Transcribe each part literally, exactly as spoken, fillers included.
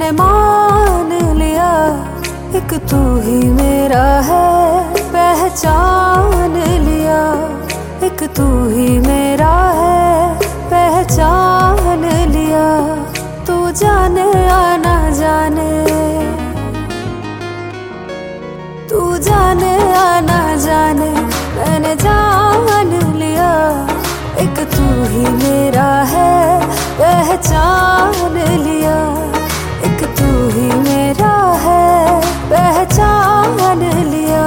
मैंने मान लिया, एक तू ही मेरा है। पहचान लिया, एक तू ही मेरा है। पहचान लिया, तू जाने आना जाने, तू जाने आना जाने, मैंने जान लिया, एक तू ही मेरा है। पहचान लिया, एक तू ही मेरा है। पहचान लिया।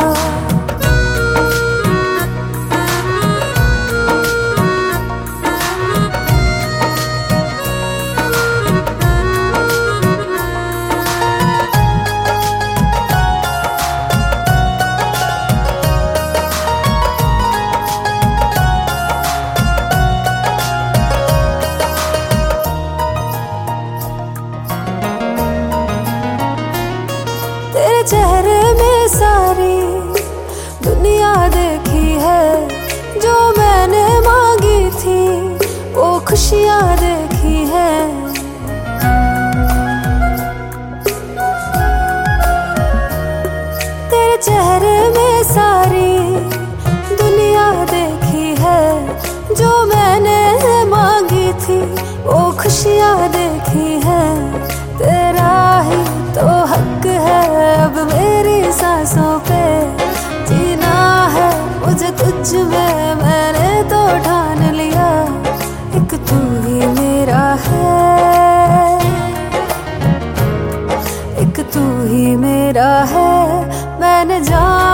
तेरे चेहरे में सारी दुनिया देखी है, जो मैंने मांगी थी वो खुशियाँ देखी है। तेरे चेहरे में सारी दुनिया देखी है, जो मैंने मांगी थी वो खुशियाँ देखी है। तेरा ही तो हक है अब मेरी सांसों पे, जीना है मुझे तुझ में, मैंने तो ठान लिया, एक तू ही मेरा है। एक तू ही मेरा है, मैंने जान